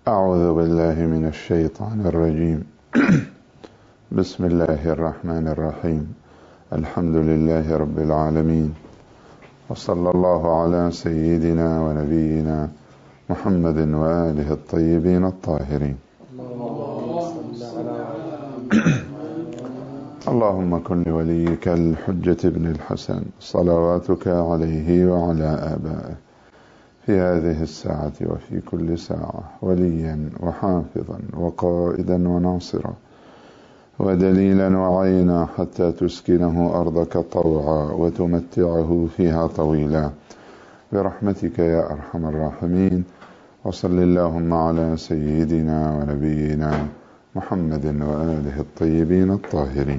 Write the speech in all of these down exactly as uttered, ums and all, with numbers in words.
أعوذ بالله من الشيطان الرجيم. بسم الله الرحمن الرحيم. الحمد لله رب العالمين، وصلى الله على سيدنا ونبينا محمد وآله الطيبين الطاهرين. اللهم كن لوليك الحجة بن الحسن صلواتك عليه وعلى آبائه في هذه الساعة وفي كل ساعة وليا وحافظا وقائدا وناصرا ودليلا وعينا حتى تسكنه أرضك طوعا وتمتعه فيها طويلا برحمتك يا أرحم الراحمين. وصل اللهم على سيدنا ونبينا محمد وآله الطيبين الطاهرين.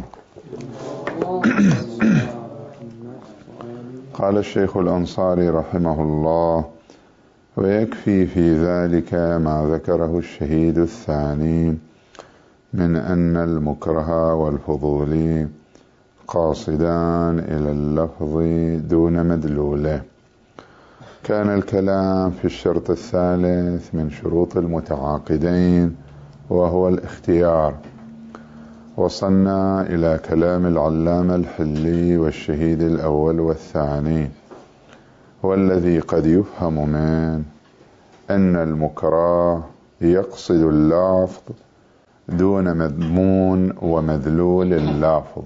قال الشيخ الأنصاري رحمه الله: ويكفي في ذلك ما ذكره الشهيد الثاني من أن المكره والفضولي قاصدان إلى اللفظ دون مدلوله. كان الكلام في الشرط الثالث من شروط المتعاقدين وهو الاختيار. وصلنا إلى كلام العلامة الحلي والشهيد الأول والثاني، والذي قد يفهم من أن المكره يقصد اللفظ دون مضمون ومدلول اللافظ.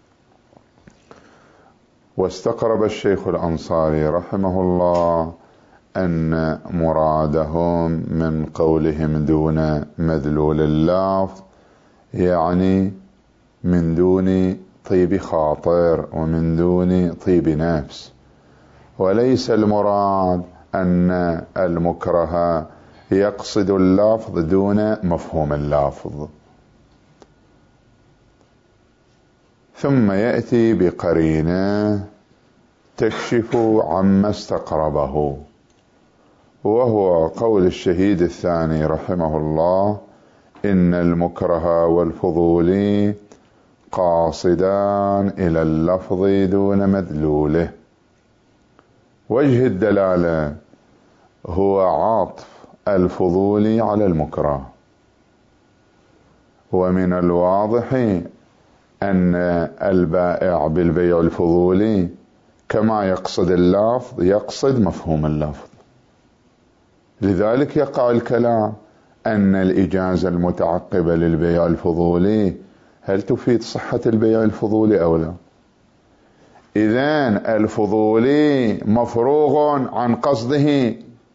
واستقرب الشيخ الأنصاري رحمه الله أن مرادهم من قولهم دون مدلول اللفظ يعني من دون طيب خاطر ومن دون طيب نفس، وليس المراد أن المكره يقصد اللفظ دون مفهوم اللفظ. ثم يأتي بقرينة تكشف عما استقربه، وهو قول الشهيد الثاني رحمه الله: إن المكره والفضولي قاصدان إلى اللفظ دون مدلوله. وجه الدلالة هو عطف الفضولي على المكره، ومن الواضح أن البائع بالبيع الفضولي كما يقصد اللفظ يقصد مفهوم اللفظ. لذلك يقع الكلام أن الإجازة المتعقبة للبيع الفضولي هل تفيد صحة البيع الفضولي أو لا؟ إذن الفضولي مفروغ عن قصده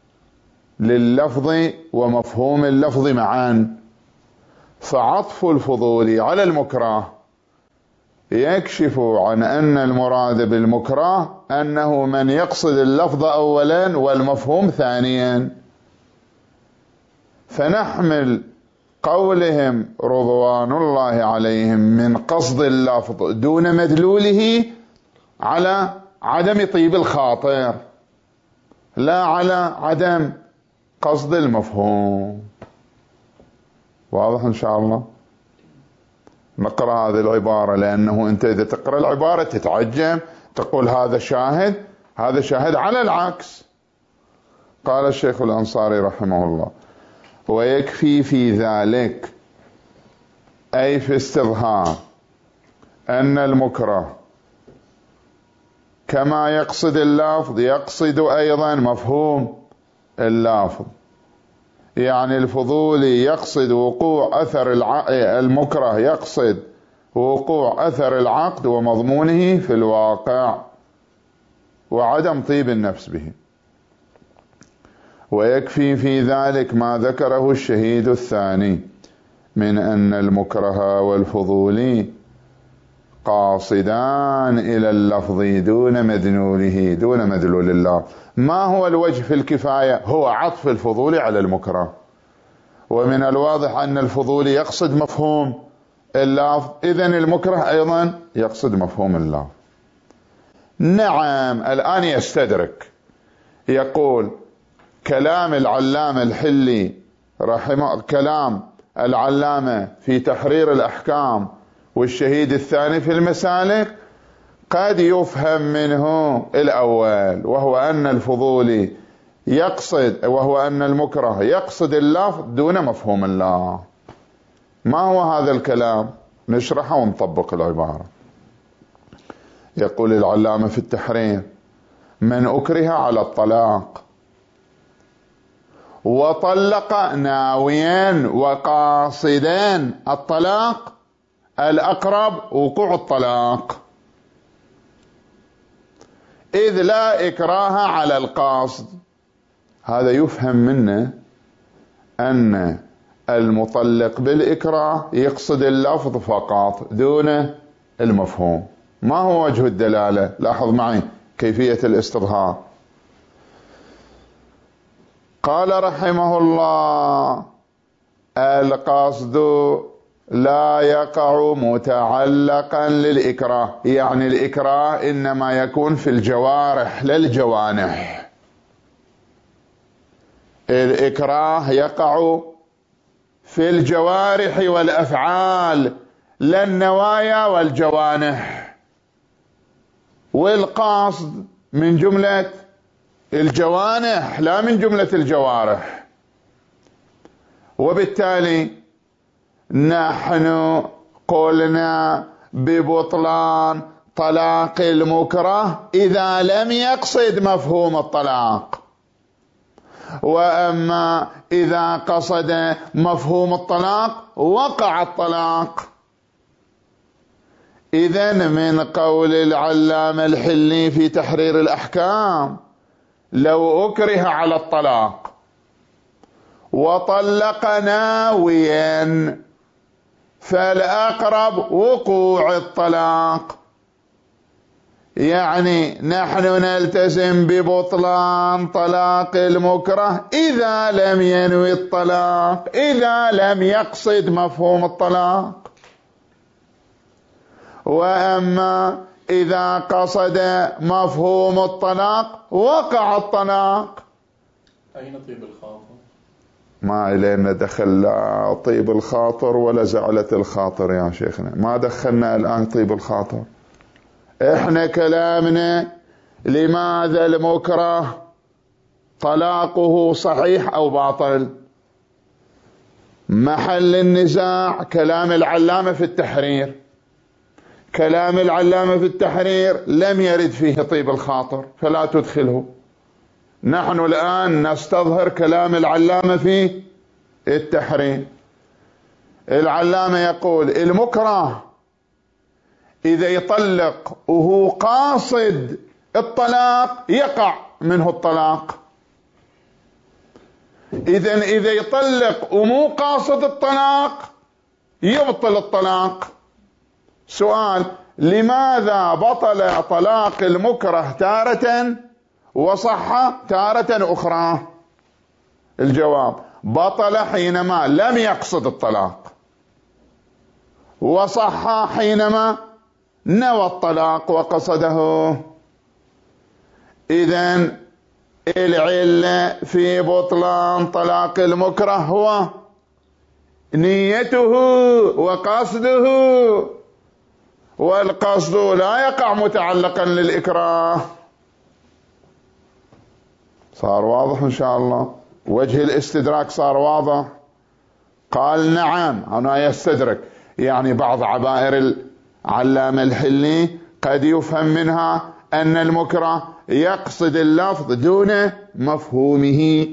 لللفظ ومفهوم اللفظ معا، فعطف الفضولي على المكره يكشف عن أن المراد بالمكره أنه من يقصد اللفظ أولا والمفهوم ثانيا. فنحمل قولهم رضوان الله عليهم من قصد اللفظ دون مدلوله على عدم طيب الخاطر، لا على عدم قصد المفهوم. واضح إن شاء الله؟ نقرأ هذه العبارة، لأنه أنت إذا تقرأ العبارة تتعجب، تقول هذا شاهد هذا شاهد على العكس. قال الشيخ الأنصاري رحمه الله: ويكفي في ذلك أي في استظهار أن المكره كما يقصد اللفظ يقصد أيضا مفهوم اللفظ. يعني الفضولي يقصد وقوع أثر الع... المكره يقصد وقوع أثر العقد ومضمونه في الواقع وعدم طيب النفس به. ويكفي في ذلك ما ذكره الشهيد الثاني من أن المكره والفضولي قاصدان إلى اللفظ دون مدلوله دون مدلول الله. ما هو الوجه في الكفاية؟ هو عطف الفضولي على المكره، ومن الواضح أن الفضولي يقصد مفهوم اللفظ، إذن المكره أيضا يقصد مفهوم اللفظ. نعم، الآن يستدرك، يقول كلام العلامة الحلي رحمه كلام العلامة في تحرير الأحكام والشهيد الثاني في المسالك قد يفهم منه الأول، وهو أن الفضولي يقصد، وهو أن المكره يقصد اللفظ دون مفهوم الله. ما هو هذا الكلام؟ نشرحه ونطبق العبارة. يقول العلامة في التحرير: من أكره على الطلاق وطلق ناويا وقاصدا الطلاق، الأقرب وقوع الطلاق، إذ لا إكراه على القاصد. هذا يفهم منه أن المطلق بالإكراه يقصد اللفظ فقط دون المفهوم. ما هو وجه الدلالة؟ لاحظ معي كيفية الاستظهار. قال رحمه الله: القصد لا يقع متعلقا للإكراه، يعني الإكراه إنما يكون في الجوارح لا الجوانح. الإكراه يقع في الجوارح والأفعال لا النوايا والجوانح، والقصد من جملة الجوانح لا من جملة الجوارح. وبالتالي نحن قلنا ببطلان طلاق المكره إذا لم يقصد مفهوم الطلاق، وأما إذا قصد مفهوم الطلاق وقع الطلاق. إذن من قول العلامة الحلي في تحرير الأحكام: لو أكره على الطلاق وطلق ناويا فالأقرب وقوع الطلاق. يعني نحن نلتزم ببطلان طلاق المكره إذا لم ينوي الطلاق، إذا لم يقصد مفهوم الطلاق. وأما إذا قصد مفهوم الطلاق وقع الطلاق. أين طيب الخاطر؟ ما إلينا دخل لا طيب الخاطر ولا زعلة الخاطر يا شيخنا، ما دخلنا الآن طيب الخاطر. إحنا كلامنا لماذا المكره طلاقه صحيح أو باطل؟ محل النزاع كلام العلامة في التحرير. كلام العلامة في التحرير لم يرد فيه طيب الخاطر فلا تدخله. نحن الآن نستظهر كلام العلامة في التحرير. العلامة يقول: المكره إذا يطلق وهو قاصد الطلاق يقع منه الطلاق. إذن إذا يطلق ومو قاصد الطلاق يبطل الطلاق. سؤال: لماذا بطل طلاق المكره تارة وصح تارة أخرى؟ الجواب: بطل حينما لم يقصد الطلاق، وصح حينما نوى الطلاق وقصده. إذن العلة في بطلان طلاق المكره هو نيته وقصده، والقصد لا يقع متعلقا للإكراه. صار واضح إن شاء الله؟ وجه الاستدراك صار واضح. قال: نعم. أنا يستدرك، يعني بعض عبائر العلامة الحلي قد يفهم منها أن المكره يقصد اللفظ دون مفهومه.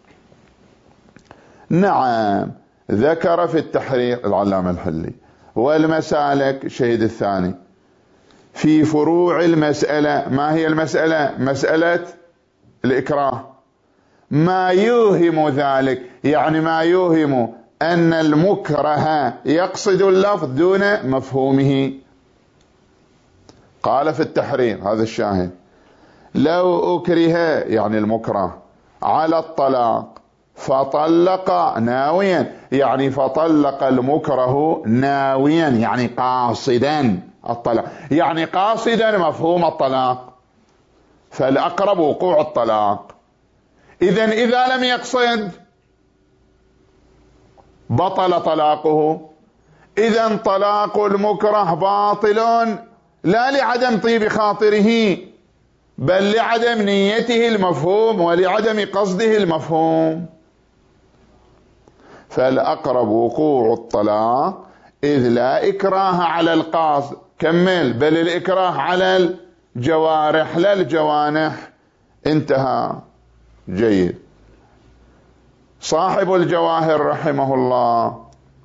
نعم، ذكر في التحرير العلامة الحلي. والمسالك الشهيد الثاني في فروع المسألة. ما هي المسألة؟ مسألة الإكراه. ما يوهم ذلك، يعني ما يوهم أن المكره يقصد اللفظ دون مفهومه. قال في التحرير هذا الشاهد: لو أكره يعني المكره على الطلاق فطلق ناويا، يعني فطلق المكره ناويا يعني قاصدا الطلاق، يعني قاصدا مفهوم الطلاق، فالأقرب وقوع الطلاق. إذن إذا لم يقصد بطل طلاقه. إذن طلاق المكره باطل لا لعدم طيب خاطره، بل لعدم نيته المفهوم ولعدم قصده المفهوم. فالأقرب وقوع الطلاق إذ لا إكراه على القاصد، كمل، بل الإكراه على الجوارح لا الجوانح. انتهى. جيد. صاحب الجواهر رحمه الله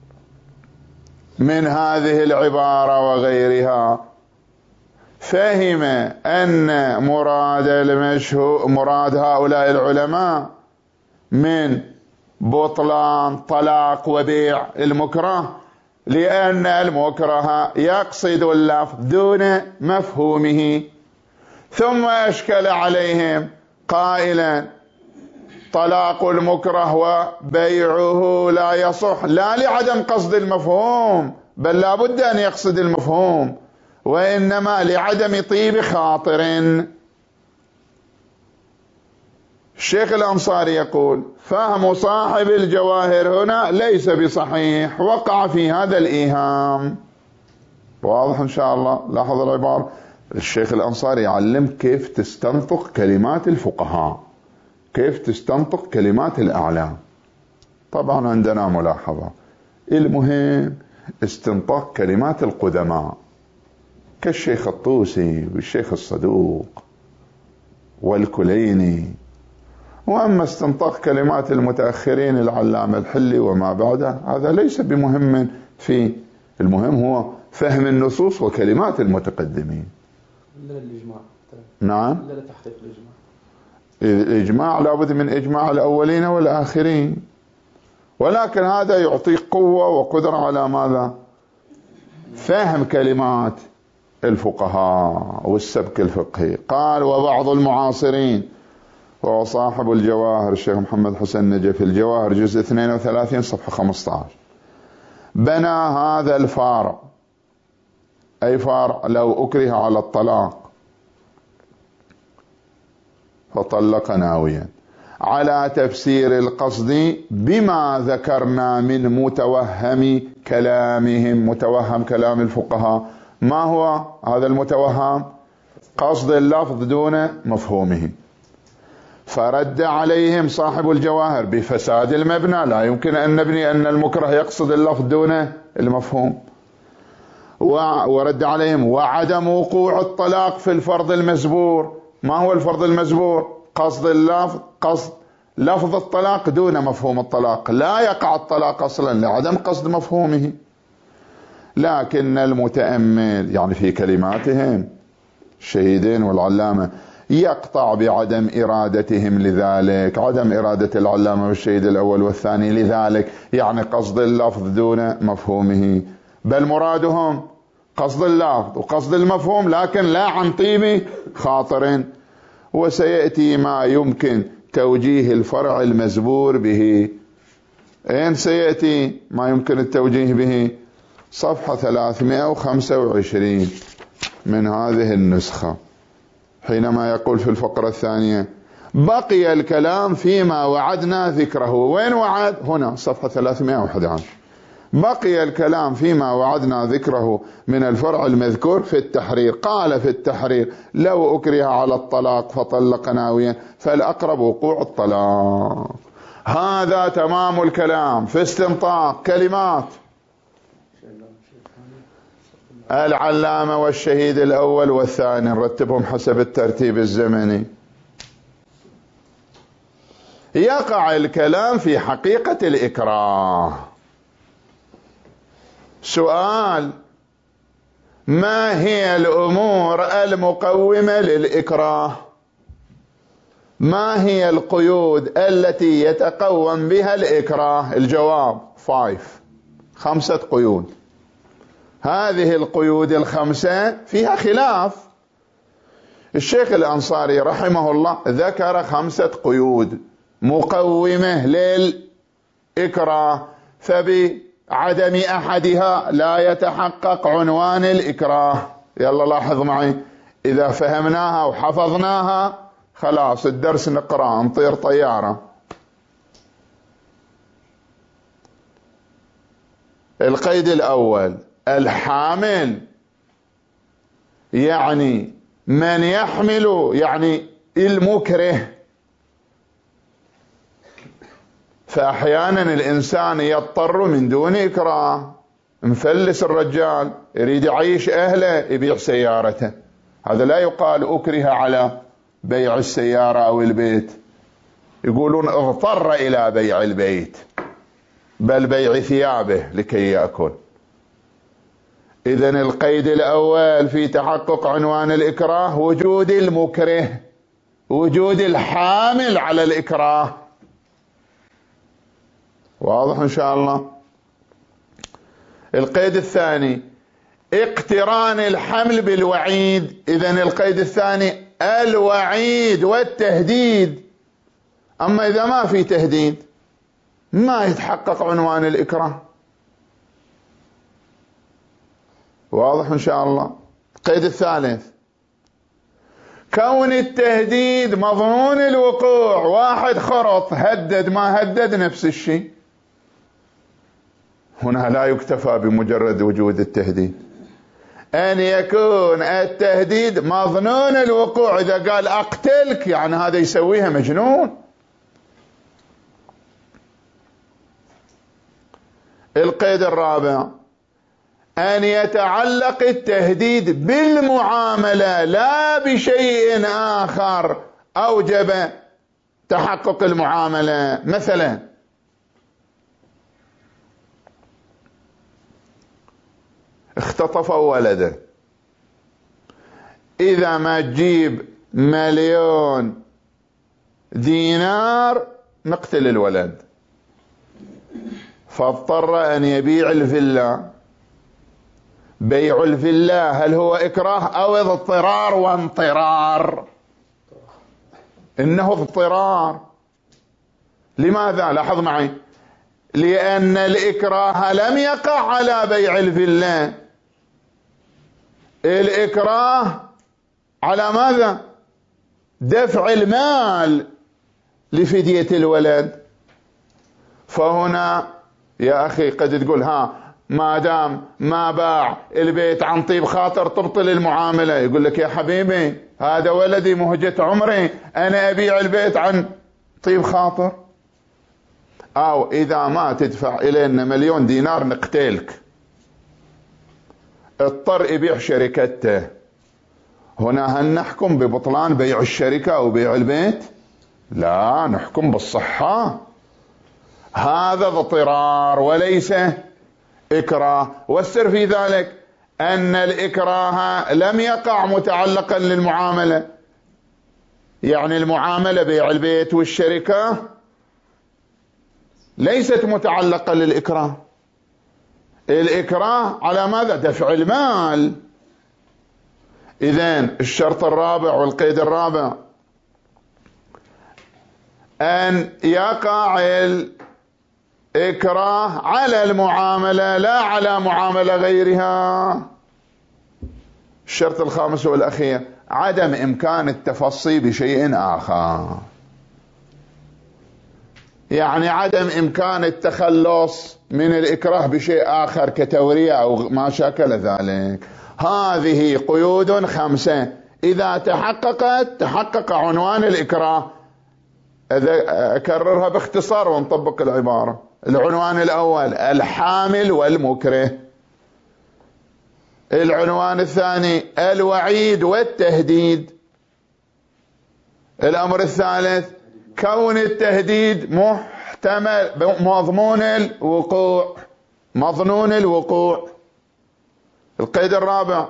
من هذه العبارة وغيرها فهم أن مراد المشهور مراد هؤلاء العلماء من بطلان طلاق وبيع المكره لأن المكره يقصد اللفظ دون مفهومه، ثم أشكل عليهم قائلا طلاق المكره وبيعه لا يصح لا لعدم قصد المفهوم بل لا بد أن يقصد المفهوم، وإنما لعدم طيب خاطر. الشيخ الأنصاري يقول فهم صاحب الجواهر هنا ليس بصحيح، وقع في هذا الإيهام. واضح إن شاء الله؟ لاحظ العبارة. الشيخ الأنصاري يعلم كيف تستنطق كلمات الفقهاء، كيف تستنطق كلمات الأعلام. طبعا عندنا ملاحظة، المهم استنطاق كلمات القدماء كالشيخ الطوسي والشيخ الصدوق والكليني، وأما استنطاق كلمات المتأخرين العلامة الحلي وما بعده هذا ليس بمهم. في المهم هو فهم النصوص وكلمات المتقدمين. لا الإجماع. نعم. لا تحقيق الإجماع. الإجماع لابد من إجماع الأولين والآخرين، ولكن هذا يعطيك قوة وقدرة على ماذا؟ فهم كلمات الفقهاء والسبك الفقهي. قال وبعض المعاصرين، وهو صاحب الجواهر الشيخ محمد حسن نجف، الجواهر جزء اثنين وثلاثين صفحة خمسة عشر، بنى هذا الفارع، أي فارع لو أكره على الطلاق فطلق ناويا، على تفسير القصد بما ذكرنا من متوهم كلامهم. متوهم كلام الفقهاء ما هو هذا المتوهم؟ قصد اللفظ دون مفهومه. فرد عليهم صاحب الجواهر بفساد المبنى، لا يمكن أن نبني أن المكره يقصد اللفظ دون المفهوم. ورد عليهم وعدم وقوع الطلاق في الفرض المزبور. ما هو الفرض المزبور؟ قصد اللفظ، قصد لفظ الطلاق دون مفهوم الطلاق، لا يقع الطلاق أصلا لعدم قصد مفهومه. لكن المتأمل يعني في كلماتهم الشهيدين والعلامة يقطع بعدم إرادتهم لذلك، عدم إرادة العلامة والشهيد الأول والثاني لذلك، يعني قصد اللفظ دون مفهومه، بل مرادهم قصد اللفظ وقصد المفهوم لكن لا عن طيب خاطر. وسيأتي ما يمكن توجيه الفرع المزبور به. أين سيأتي ما يمكن التوجيه به؟ صفحة ثلاثمائة وخمسة وعشرين من هذه النسخة، حينما يقول في الفقرة الثانية بقي الكلام فيما وعدنا ذكره. وين وعد؟ هنا صفحة ثلاثمائة وأحد عشر. بقي الكلام فيما وعدنا ذكره من الفرع المذكور في التحرير. قال في التحرير لو أكره على الطلاق فطلق ناويا فالأقرب وقوع الطلاق. هذا تمام الكلام في استنطاق كلمات العلامة والشهيد الأول والثاني، نرتبهم حسب الترتيب الزمني. يقع الكلام في حقيقة الإكراه. سؤال: ما هي الأمور المقومة للإكراه؟ ما هي القيود التي يتقوم بها الإكراه؟ الجواب فايف، خمسة قيود. هذه القيود الخمسة فيها خلاف. الشيخ الأنصاري رحمه الله ذكر خمسة قيود مقومة للإكراه، فبعدم أحدها لا يتحقق عنوان الإكراه. يلا لاحظ معي، إذا فهمناها وحفظناها خلاص الدرس نقرأ نطير طيارة. القيد الأول: الحامل، يعني من يحمل يعني المكره. فأحيانا الإنسان يضطر من دون إكراه، مفلس الرجال يريد يعيش أهله يبيع سيارته، هذا لا يقال أكره على بيع السيارة أو البيت، يقولون اضطر إلى بيع البيت بل بيع ثيابه لكي يأكل. إذن القيد الأول في تحقق عنوان الإكراه وجود المكره، وجود الحامل على الإكراه. واضح إن شاء الله؟ القيد الثاني اقتران الحمل بالوعيد. إذن القيد الثاني الوعيد والتهديد. أما إذا ما في تهديد ما يتحقق عنوان الإكراه. واضح إن شاء الله؟ القيد الثالث كون التهديد مظنون الوقوع، واحد خرط هدد ما هدد نفس الشيء، هنا لا يكتفى بمجرد وجود التهديد، أن يكون التهديد مظنون الوقوع. إذا قال أقتلك يعني هذا يسويها مجنون. القيد الرابع أن يتعلق التهديد بالمعاملة لا بشيء آخر أوجب تحقق المعاملة. مثلا اختطفوا ولده، إذا ما تجيب مليون دينار نقتل الولد، فاضطر أن يبيع الفيلا. بيع الفيلا هل هو إكراه أو اضطرار وانطرار؟ إنه اضطرار. لماذا؟ لاحظ معي، لأن الإكراه لم يقع على بيع الفيلا، الإكراه على ماذا؟ دفع المال لفدية الولد. فهنا يا أخي قد تقول ها ما دام ما باع البيت عن طيب خاطر تبطل المعاملة. يقول لك يا حبيبي هذا ولدي مهجة عمري، أنا أبيع البيت عن طيب خاطر؟ أو إذا ما تدفع إلينا مليون دينار نقتلك. اضطر يبيع شركته، هنا هل نحكم ببطلان بيع الشركة أو بيع البيت؟ لا، نحكم بالصحة. هذا اضطرار وليس إكراه. والسر في ذلك أن الإكراه لم يقع متعلقا للمعاملة، يعني المعاملة بيع البيت والشركة ليست متعلقة للإكراه. الإكراه على ماذا؟ دفع المال. إذن الشرط الرابع والقيد الرابع أن يقع الإكراه على المعاملة لا على معاملة غيرها. الشرط الخامس والأخير عدم إمكان التفصي بشيء آخر، يعني عدم إمكان التخلص من الإكراه بشيء آخر كتورية أو ما شاكل ذلك. هذه قيود خمسة إذا تحققت تحقق عنوان الإكراه. أكررها باختصار ونطبق العبارة. العنوان الأول الحامل والمكره، العنوان الثاني الوعيد والتهديد، الأمر الثالث كون التهديد محتمل مضمون الوقوع مظنون الوقوع. القيد الرابع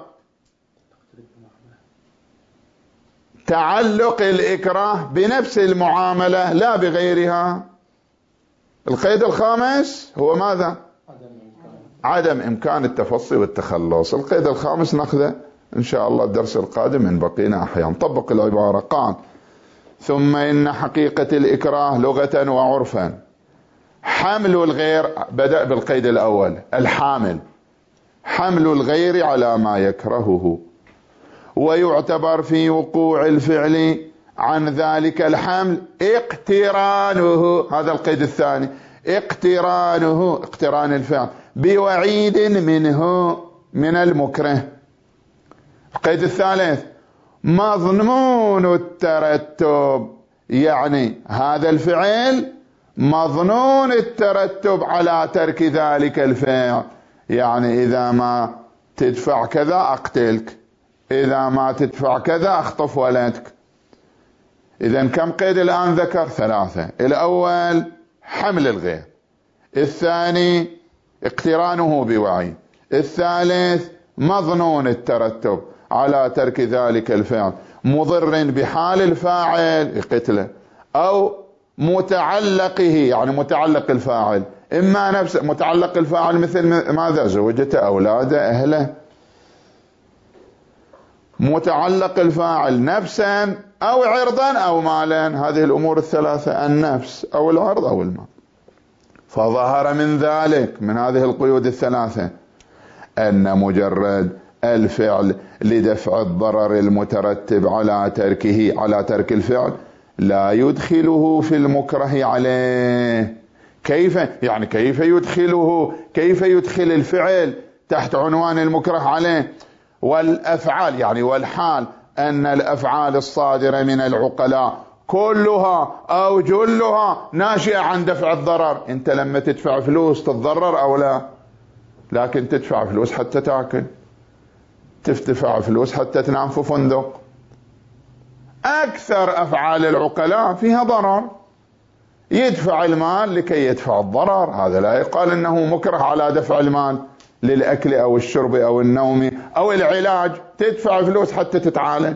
تعلق الإكراه بنفس المعاملة لا بغيرها. القيد الخامس هو ماذا؟ عدم إمكان التفصي والتخلص. القيد الخامس نأخذه إن شاء الله الدرس القادم من بقينا أحيان. طبق العبارة. قال ثم إن حقيقة الإكراه لغة وعرفا حمل الغير، بدأ بالقيد الأول الحامل، حمل الغير على ما يكرهه، ويعتبر في وقوع الفعل عن ذلك الحمل اقترانه، هذا القيد الثاني، اقترانه اقتران الفعل بوعيد منه من المكره. القيد الثالث مظنون الترتب، يعني هذا الفعل مظنون الترتب على ترك ذلك الفعل، يعني إذا ما تدفع كذا أقتلك، إذا ما تدفع كذا أخطف ولدك. إذن كم قيد الآن ذكر؟ ثلاثة. الأول حمل الغير، الثاني اقترانه بوعي، الثالث مظنون الترتب على ترك ذلك الفعل مضر بحال الفاعل يقتله، أو متعلقه، يعني متعلق الفاعل، إما نفس متعلق الفاعل مثل ماذا؟ زوجته، أولاده، أهله. متعلق الفاعل نفسا أو عرضا أو مالا، هذه الأمور الثلاثة، النفس أو العرض أو المال. فظهر من ذلك، من هذه القيود الثلاثة، أن مجرد الفعل لدفع الضرر المترتب على تركه، على ترك الفعل، لا يدخله في المكره عليه. كيف؟ يعني كيف يدخله؟ كيف يدخل الفعل تحت عنوان المكره عليه؟ والأفعال، يعني والحال أن الأفعال الصادرة من العقلاء كلها أو جلها ناشئة عن دفع الضرر. أنت لما تدفع فلوس تتضرر أو لا؟ لكن تدفع فلوس حتى تأكل، تدفع فلوس حتى تنام في فندق. أكثر أفعال العقلاء فيها ضرر، يدفع المال لكي يدفع الضرر، هذا لا يقال أنه مكره على دفع المال للأكل أو الشرب أو النوم أو العلاج، تدفع فلوس حتى تتعالج.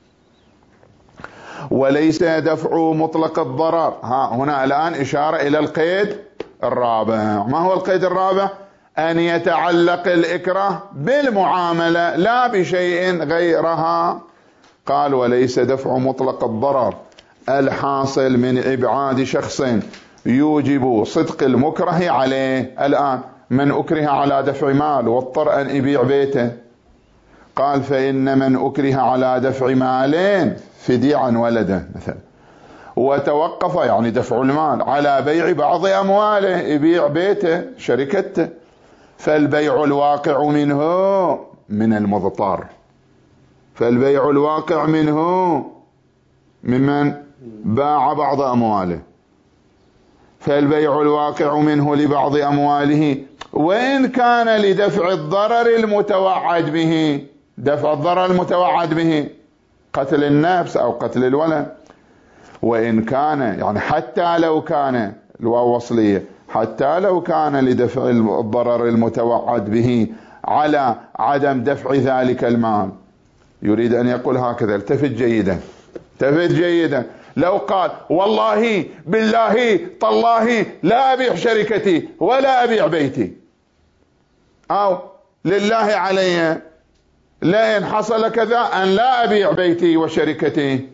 وليس دفع مطلق الضرر. ها هنا الآن إشارة إلى القيد الرابع. ما هو القيد الرابع؟ أن يتعلق الإكراه بالمعاملة لا بشيء غيرها. قال وليس دفع مطلق الضرر الحاصل من إبعاد شخص يوجب صدق المكره عليه. الآن من أكره على دفع مال واضطر أن يبيع بيته، قال فإن من أكره على دفع مالين فدية عن ولده مثلا، وتوقف يعني دفع المال على بيع بعض أمواله، يبيع بيته شركته، فالبيع الواقع منه من المضطر، فالبيع الواقع منه ممن باع بعض أمواله، فالبيع الواقع منه لبعض أمواله وإن كان لدفع الضرر المتوعد به. دفع الضرر المتوعد به قتل النفس أو قتل الولد، وإن كان يعني حتى لو كان، الواو وصلية، حتى لو كان لدفع الضرر المتوعد به على عدم دفع ذلك المال. يريد أن يقول هكذا، التفت جيدا، التفت جيدا. لو قال والله بالله تالله لا أبيع شركتي ولا أبيع بيتي، أو لله علي لئن حصل كذا أن لا أبيع بيتي وشركتي،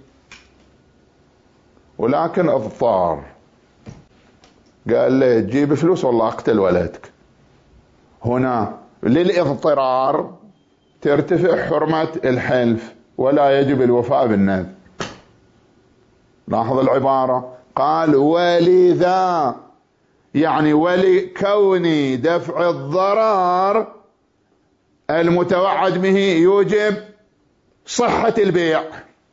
ولكن اضطر، قال لي تجيب فلوس والله أقتل ولدك، هنا للإضطرار ترتفع حرمة الحلف ولا يجب الوفاء بالنذر. لاحظ العبارة، قال ولذا، يعني ولكون دفع الضرر المتوعد به يوجب صحة البيع،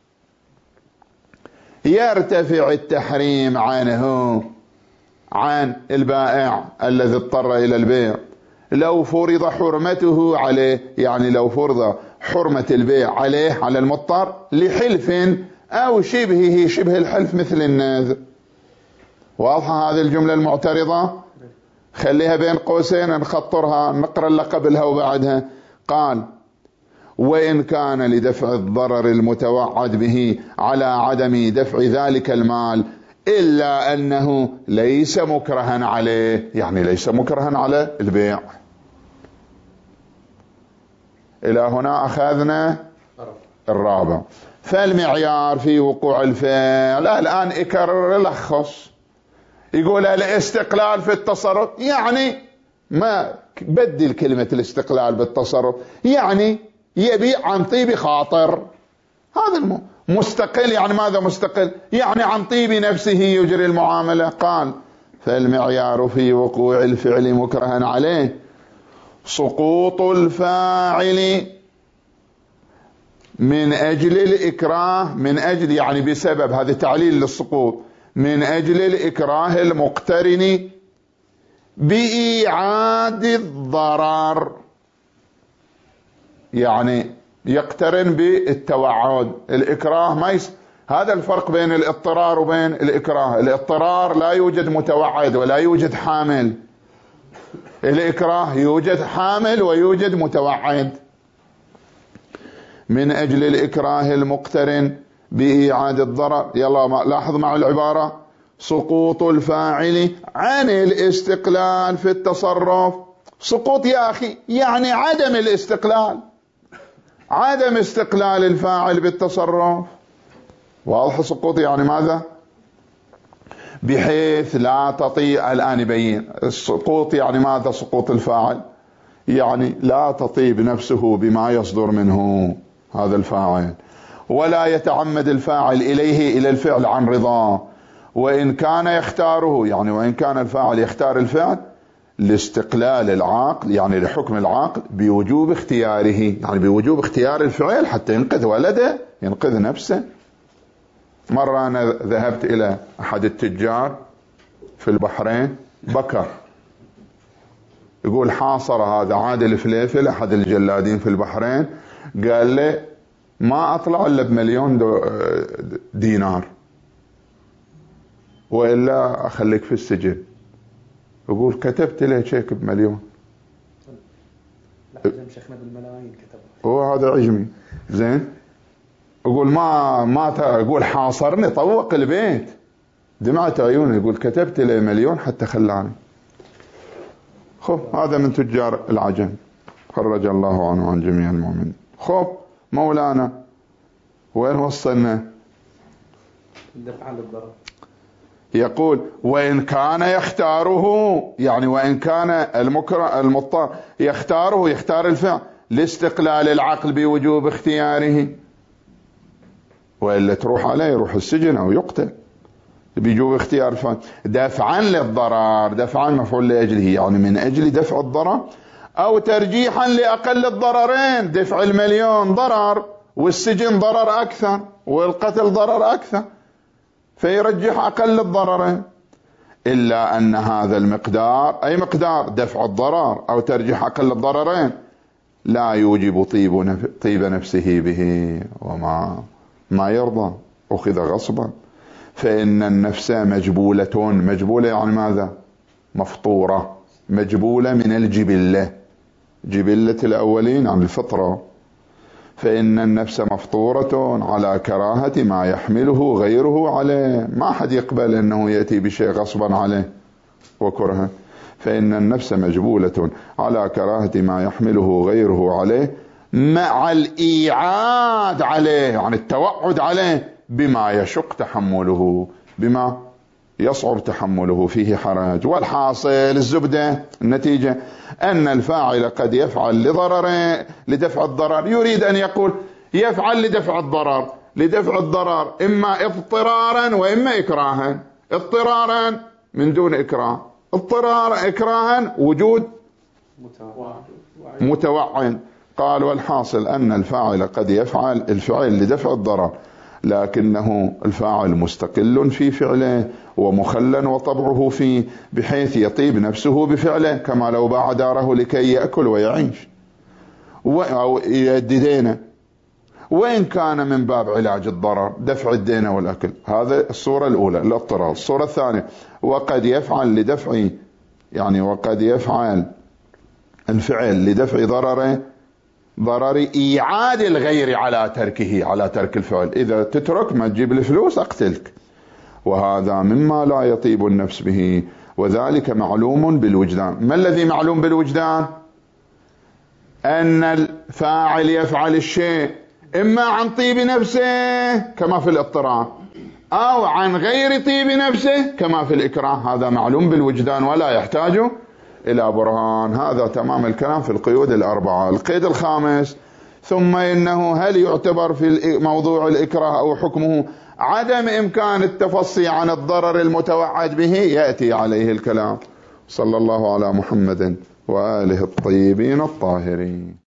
يرتفع التحريم عنه، عن البائع الذي اضطر إلى البيع. لو فرض حرمته عليه، يعني لو فرض حرمة البيع عليه على المضطر لحلف أو شبهه، شبه الحلف مثل النذر. واضحة هذه الجملة المعترضة؟ خليها بين قوسين نخطرها، نقرأ اللي قبلها وبعدها. قال وإن كان لدفع الضرر المتوعد به على عدم دفع ذلك المال إلا أنه ليس مكرها عليه، يعني ليس مكرها على البيع. إلى هنا أخذنا الرابع. فالمعيار في وقوع الفعل الآن يكرر يلخص، يقول الاستقلال في التصرف، يعني ما بدل كلمة الاستقلال بالتصرف، يعني يبيع عن طيب خاطر. هذا مستقل، يعني ماذا مستقل؟ يعني عن طيب نفسه يجري المعاملة. قال فالمعيار في وقوع الفعل مكرها عليه سقوط الفاعل من أجل الإكراه، من أجل يعني بسبب، هذا تعليل للسقوط، من أجل الإكراه المقترن بإيعاد الضرر، يعني يقترن بالتوعد. الإكراه ما يس... هذا الفرق بين الاضطرار وبين الإكراه. الاضطرار لا يوجد متوعد ولا يوجد حامل، الإكراه يوجد حامل ويوجد متوعد. من أجل الإكراه المقترن بإيعاد الضرر. يلا لاحظ مع العبارة: سقوط الفاعل عن الاستقلال في التصرف. سقوط يا أخي يعني عدم الاستقلال، عدم استقلال الفاعل بالتصرف. واضح؟ سقوط يعني ماذا؟ بحيث لا تطيب. الآن يبين السقوط يعني ماذا. سقوط الفاعل يعني لا تطيب نفسه بما يصدر منه هذا الفاعل، ولا يتعمد الفاعل إليه إلى الفعل عن رضاه، وإن كان يختاره، يعني وإن كان الفاعل يختار الفعل لاستقلال العاقل، يعني لحكم العاقل بوجوب اختياره، يعني بوجوب اختيار الفعل حتى ينقذ ولده، ينقذ نفسه. مرة أنا ذهبت إلى أحد التجار في البحرين، بكر، يقول حاصر هذا عادل فليفل أحد الجلادين في البحرين، قال لي ما أطلع إلا بمليون دينار وإلا أخليك في السجن. يقول كتبت له شيك بمليون. لا شيخنا بالملايين كتب. هو هذا عجمي زين. يقول ما ما يقول حاصرني، طوق البيت، دمعت عيوني. يقول كتبت له مليون حتى خلاني. خب هذا من تجار العجم، فرج الله عنه وعن جميع المؤمنين. خب مولانا وين وصلنا؟ الدفع عن الضرر. يقول وإن كان يختاره، يعني وإن كان المكره المضطر يختاره، يختار الفعل لاستقلال العقل بوجوب اختياره، وإلا تروح عليه، يروح السجن أو يقتل بوجوب اختيار الفعل. دفعا للضرر، دفعا مفعول لأجله، يعني من أجل دفع الضرر، أو ترجيحا لأقل الضررين. دفع المليون ضرر والسجن ضرر أكثر والقتل ضرر أكثر، فيرجح أقل الضررين. إلا أن هذا المقدار، أي مقدار دفع الضرر أو ترجيح أقل الضررين، لا يوجب طيب طيب نفسه به، وما ما يرضى، أخذ غصبا. فإن النفس مجبولة، مجبولة يعني ماذا؟ مفطورة، مجبولة من الجبلة، جبلة الأولين عن الفطرة. فإن النفس مفطورة على كراهة ما يحمله غيره عليه. ما حد يقبل أنه يأتي بشيء غصبا عليه وكرها. فإن النفس مجبولة على كراهة ما يحمله غيره عليه مع الإيعاد عليه، يعني التوعد عليه بما يشق تحمله، بما يصعب تحمله، فيه حرج. والحاصل الزبدة، النتيجة أن الفاعل قد يفعل لضرر لدفع الضرر. يريد أن يقول يفعل لدفع الضرر، لدفع الضرر إما اضطرارا وإما إكراها. اضطرارا من دون إكراه، اضطرارا إكراها وجود متوعد. قال والحاصل أن الفاعل قد يفعل الفعل لدفع الضرر، لكنه الفاعل مستقل في فعله ومخلا وطبعه فيه، بحيث يطيب نفسه بفعله، كما لو باع داره لكي يأكل ويعيش أو يؤدي دينه، وإن كان من باب علاج الضرر، دفع الدين والأكل. هذا الصورة الأولى الاضطرار. الصورة الثانية وقد يفعل لدفع، يعني وقد يفعل الفعل لدفع ضرره، ضرر إيعاد الغير على تركه، على ترك الفعل. إذا تترك ما تجيب الفلوس أقتلك. وهذا مما لا يطيب النفس به، وذلك معلوم بالوجدان. ما الذي معلوم بالوجدان؟ أن الفاعل يفعل الشيء إما عن طيب نفسه كما في الاضطرار، أو عن غير طيب نفسه كما في الإكراه. هذا معلوم بالوجدان ولا يحتاج إلى برهان. هذا تمام الكلام في القيود الأربعة. القيد الخامس: ثم إنه هل يعتبر في موضوع الإكراه أو حكمه عدم إمكان التفصي عن الضرر المتوعد به؟ يأتي عليه الكلام. صلى الله على محمد وآله الطيبين الطاهرين.